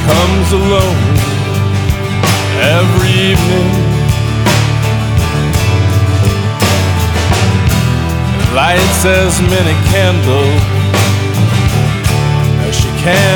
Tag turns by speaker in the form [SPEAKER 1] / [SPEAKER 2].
[SPEAKER 1] comes alone every evening, and lights as many candles as she can.